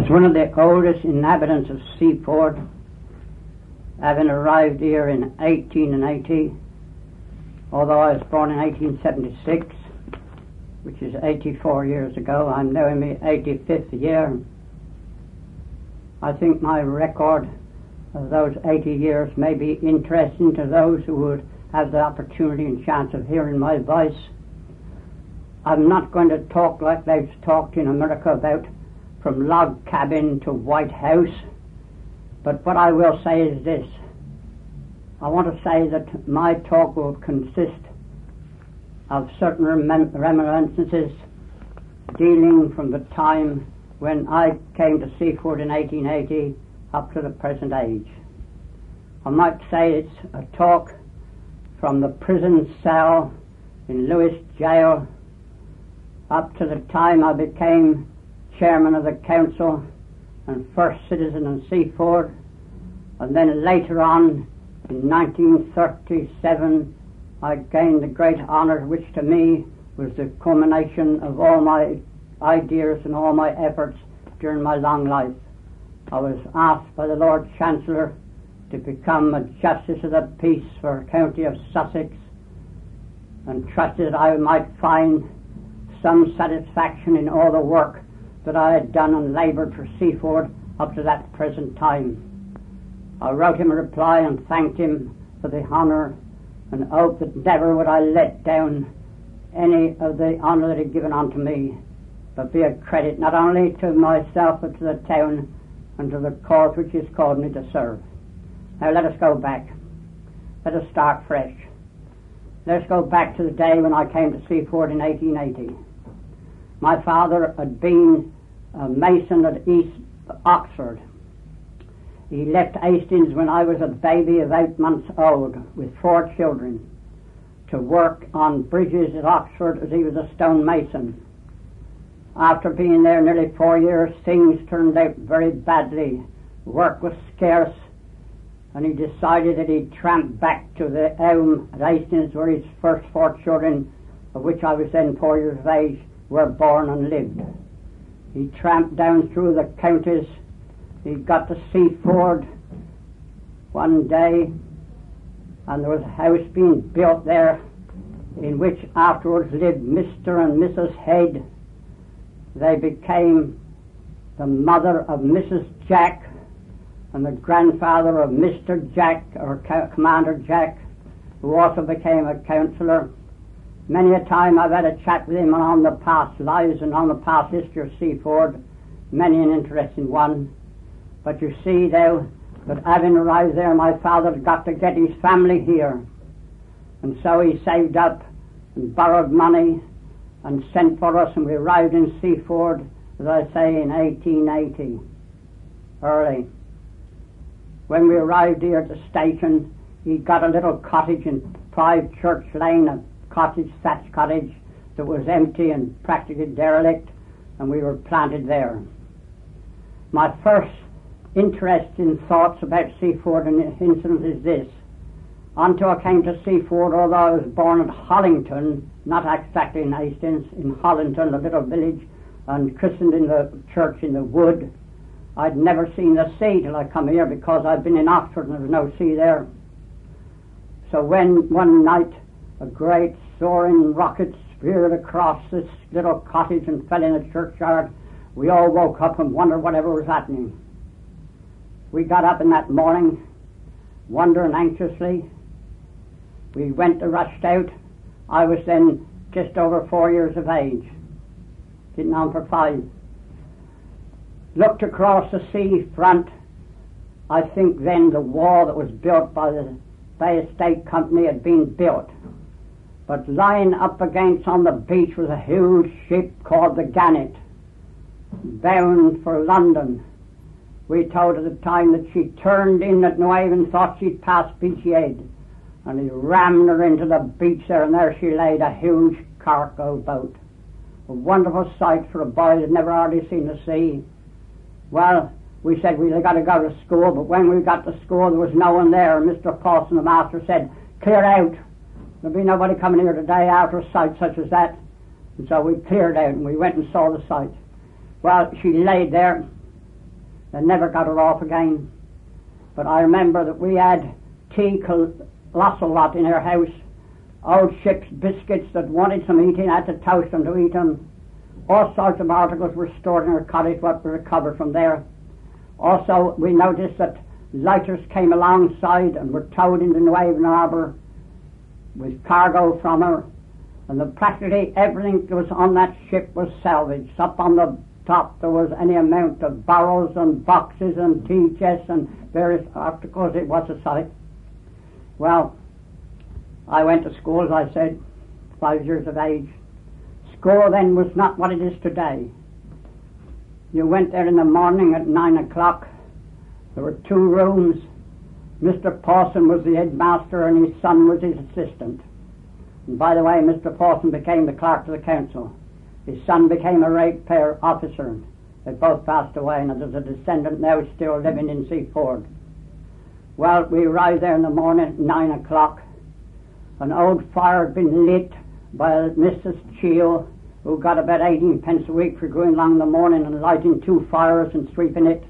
As one of the oldest inhabitants of Seaford, having arrived here in 1880, although I was born in 1876, which is 84 years ago, I'm now in my 85th year. I think my record of those 80 years may be interesting to those who would have the opportunity and chance of hearing my voice. I'm not going to talk like they've talked in America about from log cabin to White House, but what I will say is this. I want to say that my talk will consist of certain reminiscences dealing from the time when I came to Seaford in 1880 up to the present age. I might say it's a talk from the prison cell in Lewis Jail up to the time I became chairman of the council and first citizen in Seaford, and then later on in 1937 I gained the great honour which to me was the culmination of all my ideas and all my efforts during my long life. I was asked by the Lord Chancellor to become a Justice of the Peace for the County of Sussex, and trusted I might find some satisfaction in all the work that I had done and laboured for Seaford up to that present time. I wrote him a reply and thanked him for the honour and hoped that never would I let down any of the honour that he had given unto me, but be a credit not only to myself but to the town and to the cause which he has called me to serve. Now let us go back. Let us start fresh. Let us go back to the day when I came to Seaford in 1880. My father had been a mason at East Oxford. He left Hastings when I was a baby of 8 months old with 4 children to work on bridges at Oxford as he was a stone mason. After being there nearly 4 years, things turned out very badly. Work was scarce, and he decided that he'd tramp back to the Elm at Hastings, where his first 4 children, of which I was then 4 years of age, were born and lived. He tramped down through the counties. He got to Seaford one day, and there was a house being built there in which afterwards lived Mr. and Mrs. Head. They became the mother of Mrs. Jack and the grandfather of Mr. Jack, or Commander Jack, who also became a councillor. Many a time I've had a chat with him on the past lives and on the past history of Seaford, many an interesting one. But you see now that having arrived there, my father got to get his family here, and so he saved up and borrowed money and sent for us, and we arrived in Seaford, as I say, in 1880, early. When we arrived here at the station, he got a little cottage in 5 Church Lane, a cottage, thatch cottage, that was empty and practically derelict, and we were planted there. My first interesting thoughts about Seaford and incidents is this. Until I came to Seaford, although I was born at Hollington, not exactly in Hastings, in Hollington, a little village, and christened in the church in the wood, I'd never seen the sea till I come here, because I'd been in Oxford and there was no sea there. So when one night a great soaring rocket speared across this little cottage and fell in the churchyard, we all woke up and wondered whatever was happening. We got up in that morning, wondering anxiously. We went and rushed out. I was then just over 4 years of age, getting on for 5. Looked across the sea front. I think then the wall that was built by the Bay Estate Company had been built. But lying up against on the beach was a huge ship called the Gannet, bound for London. We told at the time that she turned in at Newhaven, thought she'd pass Beachy Head, and he rammed her into the beach there, and there she laid, a huge cargo boat. A wonderful sight for a boy that never hardly seen the sea. Well, we said we'd got to go to school, but when we got to school there was no one there. Mr. Paulson, the master, said, "Clear out. There'll be nobody coming here today after a sight such as that." And so we cleared out and we went and saw the sight. Well, she laid there They never got her off again. But I remember that we had tea colossal lot in our house. Old ship's biscuits that wanted some eating, had to toast them to eat them. All sorts of articles were stored in our cottage, what we recovered from there. Also, we noticed that lighters came alongside and were towed into New Haven Harbour with cargo from her. And practically everything that was on that ship was salvaged. Up on the top there was any amount of barrels and boxes and tea chests and various articles. It was a sight. Well, I went to school, as I said, 5 years of age. School then was not what it is today. You went there in the morning at 9 o'clock. There were 2 rooms. Mr. Pawson was the headmaster and his son was his assistant. And by the way, Mr. Pawson became the clerk to the council. His son became a ratepayer officer. They both passed away, and there's a descendant now still living in Seaford. Well, we arrived there in the morning at 9 o'clock. An old fire had been lit by Mrs. Cheel, who got about 18 pence a week for going along in the morning and lighting 2 fires and sweeping it.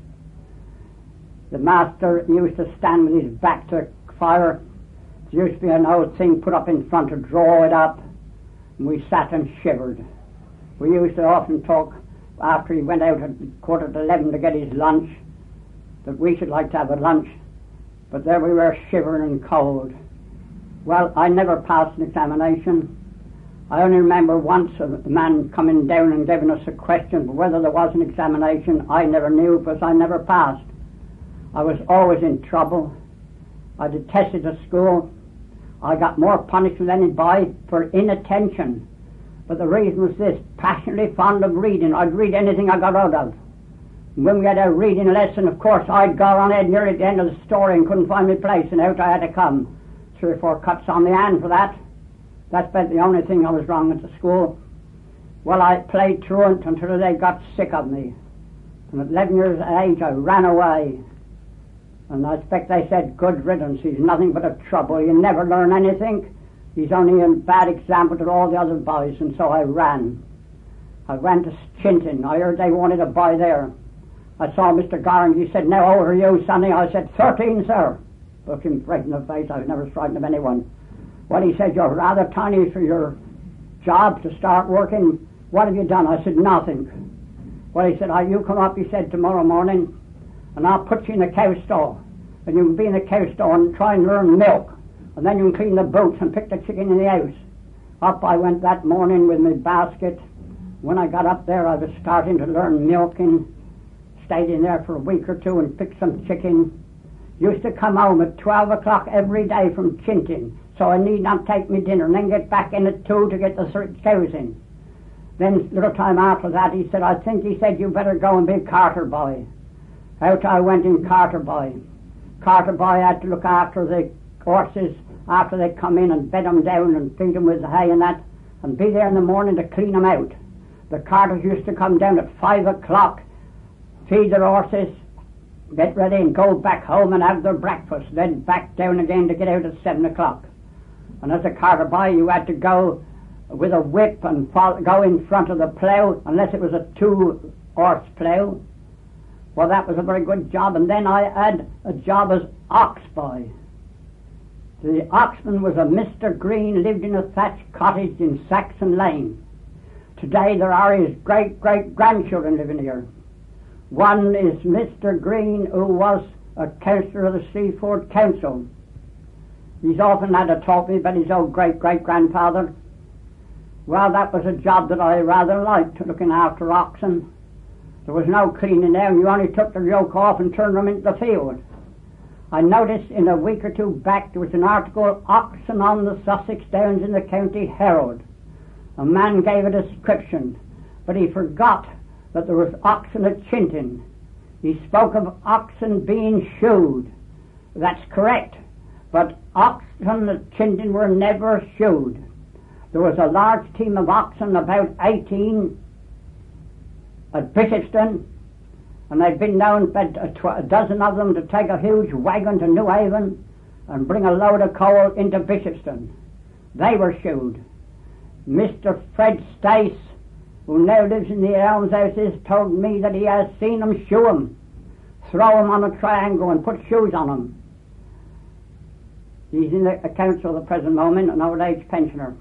The master used to stand with his back to the fire. There used to be an old thing put up in front to draw it up, and we sat and shivered. We used to often talk after he went out at 11:15 to get his lunch, that we should like to have a lunch, but there we were shivering and cold. Well, I never passed an examination. I only remember once a man coming down and giving us a question, but whether there was an examination I never knew, because I never passed. I was always in trouble. I detested the school. I got more punishment than any boy for inattention. But the reason was this: passionately fond of reading. I'd read anything I got out of. And when we had a reading lesson, of course, I'd go on ahead nearly at the end of the story and couldn't find my place, and out I had to come. 3 or 4 cuts on the hand for that. That's about the only thing I was wrong at the school. Well, I played truant until they got sick of me. And at 11 years of age, I ran away. And I expect they said, good riddance, he's nothing but a trouble. You never learn anything. He's only a bad example to all the other boys. And so I ran. I went to Chinton. I heard they wanted a boy there. I saw Mr. Garland. He said, now, how old are you, sonny? I said, 13, sir. Looked him straight in the face. I was never frightened of anyone. Well, he said, you're rather tiny for your job to start working. What have you done? I said, nothing. Well, he said, you come up, he said, tomorrow morning, and I'll put you in a cow stall. And you can be in the cow stall and try and learn milk. And then you can clean the boots and pick the chicken in the house. Up I went that morning with my basket. When I got up there, I was starting to learn milking. Stayed in there for a week or 2 and picked some chicken. Used to come home at 12 o'clock every day from Chinton, so I need not take me dinner, and then get back in at 2 to get the cows in. Then, a little time after that, he said, I think, he said, you better go and be carter boy. Out I went in carter boy. Carter boy had to look after the horses after they come in and bed them down and feed them with the hay and that, and be there in the morning to clean them out. The carters used to come down at 5 o'clock, feed their horses, get ready and go back home and have their breakfast, then back down again to get out at 7 o'clock. And as a carter boy, you had to go with a whip and go in front of the plough, unless it was a 2-horse plough. Well, that was a very good job. And then I had a job as ox boy. The oxman was a Mr. Green, lived in a thatched cottage in Saxon Lane. Today there are his great-great-grandchildren living here. One is Mr. Green, who was a councillor of the Seaford Council. He's often had to talk to me about his old great-great-grandfather. Well, that was a job that I rather liked, looking after oxen. There was no cleaning there, and you only took the yoke off and turned them into the field. I noticed in a week or 2 back there was an article, Oxen on the Sussex Downs in the County Herald. A man gave a description, but he forgot that there was oxen at Chinton. He spoke of oxen being shoed. That's correct, but oxen at Chinton were never shoed. There was a large team of oxen, about 18, at Bishopston, and they'd been known, about a dozen of them, to take a huge wagon to New Haven and bring a load of coal into Bishopston. They were shoed. Mr. Fred Stace, who now lives in the almshouses, told me that he has seen them shoe them. throw him on a triangle and put shoes on him. He's in the council at the present moment, an old age pensioner.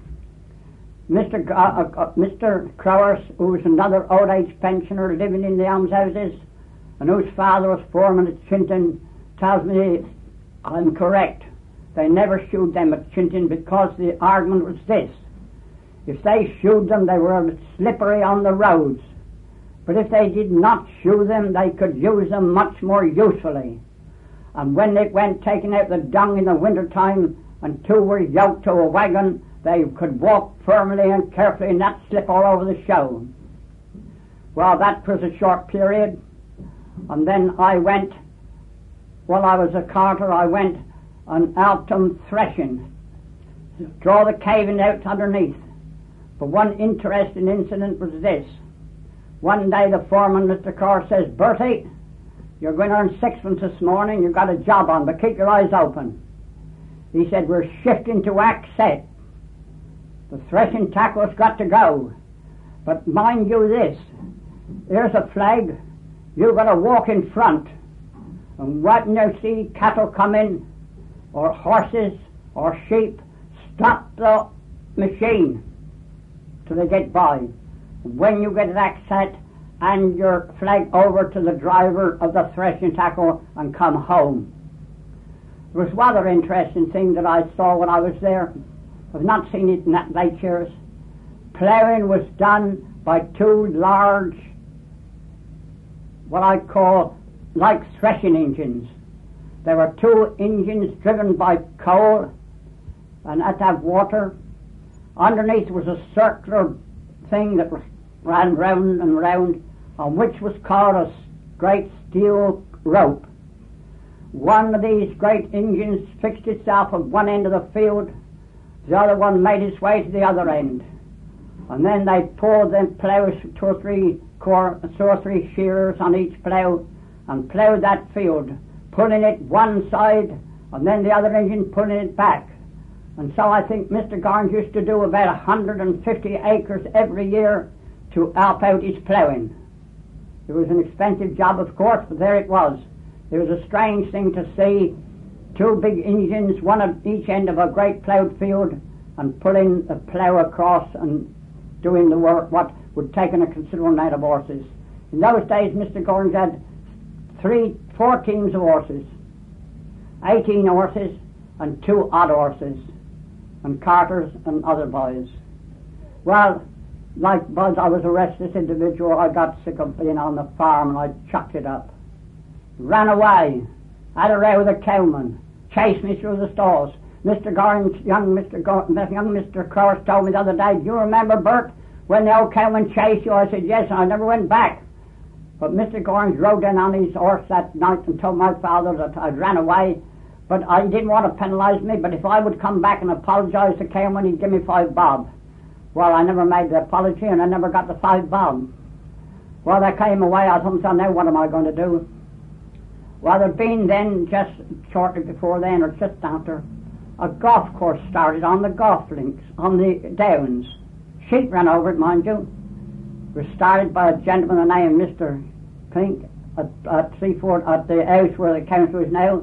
Mr. Crowers, who was another old age pensioner living in the almshouses, and whose father was foreman at Chinton, tells me I'm correct. They never shoed them at Chinton because the argument was this: if they shoed them, they were slippery on the roads. But if they did not shoe them, they could use them much more usefully. And when they went taking out the dung in the winter time, and two were yoked to a wagon, they could walk firmly and carefully and not slip all over the show. Well, that was a short period. And then I went, while I was a carter, I went and helped them threshing, draw the caving out underneath. But one interesting incident was this. One day the foreman, Mr. Carr, says, "Bertie, you're going to earn sixpence this morning. You've got a job on, but keep your eyes open." He said, "We're shifting to act set. The threshing tackle's got to go. But mind you this, here's a flag. You've got to walk in front. And when you see cattle come in, or horses, or sheep, stop the machine till they get by. When you get that set, hand your flag over to the driver of the threshing tackle and come home." It was rather interesting thing that I saw when I was there. I've not seen it in that late years. Ploughing was done by two large, what I call, like threshing engines. There were two engines driven by coal and had to have water. Underneath was a circular thing that ran round and round, on which was called a great steel rope. One of these great engines fixed itself at one end of the field, the other one made its way to the other end. And then they pulled them ploughs, two or three shearers on each plough, and ploughed that field, pulling it one side, and then the other engine pulling it back. And so I think Mr. Garnes used to do about 150 acres every year to help out his ploughing. It was an expensive job, of course, but there it was. It was a strange thing to see two big engines, one at each end of a great ploughed field, and pulling the plough across and doing the work, what would take a considerable amount of horses. In those days, Mr. Garnes had 4 teams of horses, 18 horses, and 2 odd horses, and carters and other boys. Well, like Buzz, I was a restless individual. I got sick of being on the farm, and I chucked it up. Ran away, had a row with a cowman, chased me through the stalls. Mr. Garnes, young Mr. Cross told me the other day, "Do you remember, Bert, when the old cowman chased you?" I said, "Yes," and I never went back. But Mr. Garnes rode in on his horse that night and told my father that I'd ran away, but I didn't want to penalize me, but if I would come back and apologize to cowman, he'd give me 5 bob. Well, I never made the apology, and I never got the 5 bob. Well, they came away. I thought, so now what am I going to do? Well, there'd been then, just shortly before then, or just after, a golf course started on the golf links, on the downs. Sheep ran over it, mind you. It was started by a gentleman named Mr. Pink at Seaford, at the house where the council is now.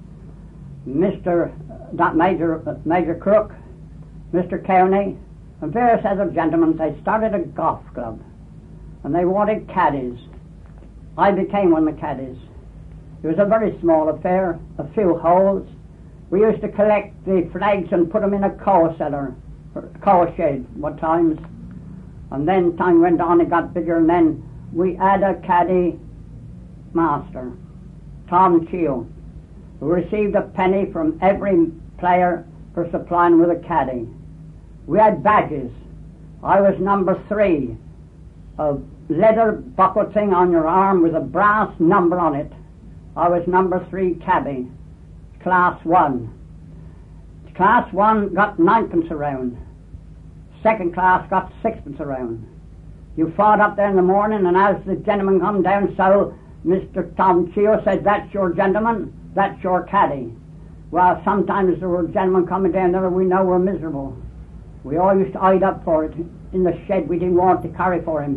Major Crook, Mr. Cowney, and various other gentlemen. They started a golf club, and they wanted caddies. I became one of the caddies. It was a very small affair, a few holes. We used to collect the flags and put them in a coal cellar, or coal shed, what times. And then time went on, it got bigger, and then we had a caddy master, Tom Cheel, who received a penny from every player for supplying with a caddy. We had badges. I was number 3, a leather buckle thing on your arm with a brass number on it. I was number 3 cabby, class 1. Class 1 got 9pence a round. Second class got 6pence a round. You fought up there in the morning, and as the gentleman come down, so Mr. Tom Cheo said, "That's your gentleman, that's your caddy." Well, sometimes there were gentlemen coming down there we know were miserable. We all used to hide up for it in the shed. We didn't want to carry for him, but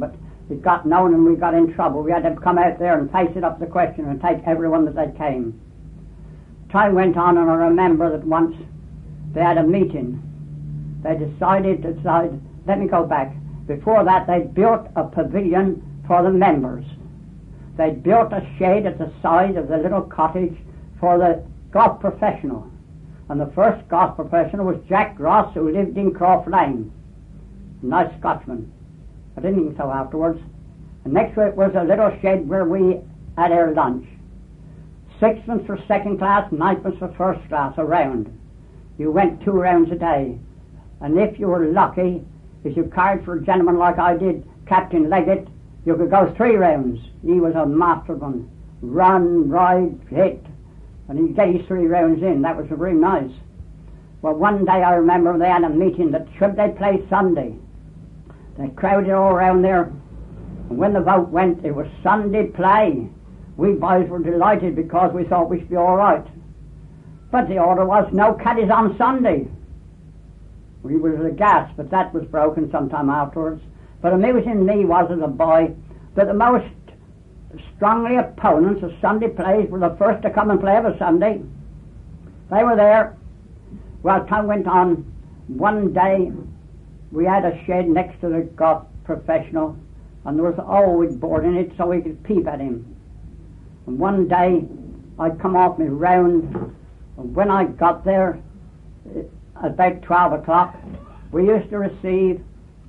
it got known and we got in trouble. We had to come out there and face it up the question and take everyone that they came. Time went on, and I remember that once they had a meeting. They decided, let me go back. Before that, they built a pavilion for the members. They built a shade at the side of the little cottage for the golf professional. And the first golf professional was Jack Ross, who lived in Croft Lane. A nice Scotsman. I didn't think so afterwards. And next to it was a little shed where we had our lunch. Sixpence for second class, ninepence for first class, a round. You went 2 rounds a day. And if you were lucky, if you carried for a gentleman like I did, Captain Leggett, you could go 3 rounds. He was a master one. Run, ride, hit. And he'd get his 3 rounds in. That was very nice. Well, one day I remember they had a meeting that should they play Sunday. They crowded all around there. And when the vote went, it was Sunday play. We boys were delighted because we thought we should be all right. But the order was no caddies on Sunday. We was aghast, but that was broken sometime afterwards. But amusing me was as a boy that the most strongly opponents of Sunday plays were the first to come and play of a Sunday. They were there. Well, time went on. One day we had a shed next to the golf professional, and there was always board in it so we could peep at him. And one day I'd come off my round, and when I got there, about 12 o'clock, we used to receive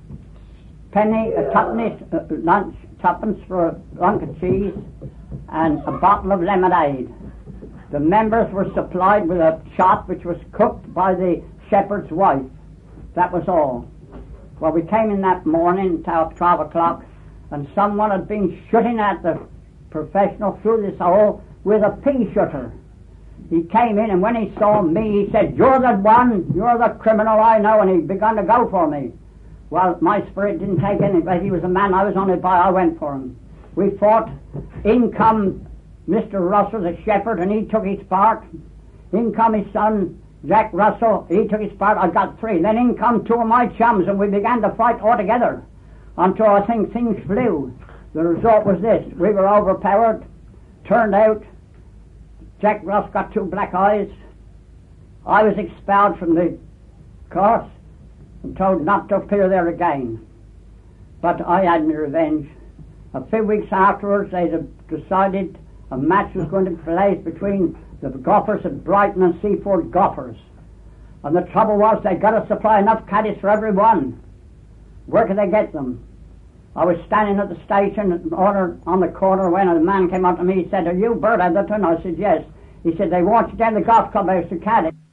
lunch, tuppence for a lunk of cheese and a bottle of lemonade. The members were supplied with a chop which was cooked by the shepherd's wife. That was all. Well, we came in that morning till 12 o'clock, and someone had been shooting at the professional through this hole with a pea shooter. He came in, and when he saw me, he said, "You're the one, you're the criminal I know," and he began to go for me. Well, my spirit didn't take any, but he was a man I was only by, I went for him. We fought. In come Mr. Russell, the shepherd, and he took his part. In come his son, Jack Russell, he took his part. I got 3. Then in come 2 of my chums, and we began to fight all together until I think things flew. The result was this: we were overpowered. Turned out, Jack Ross got 2 black eyes. I was expelled from the course and told not to appear there again. But I had my revenge. A few weeks afterwards, they decided a match was going to be played between the golfers at Brighton and Seaford golfers. And the trouble was they got to supply enough caddies for every one. Where could they get them? I was standing at the station on the corner when a man came up to me. He said, "Are you Bert Atherton?" I said, "Yes." He said, "They want you down the golf club house to caddy."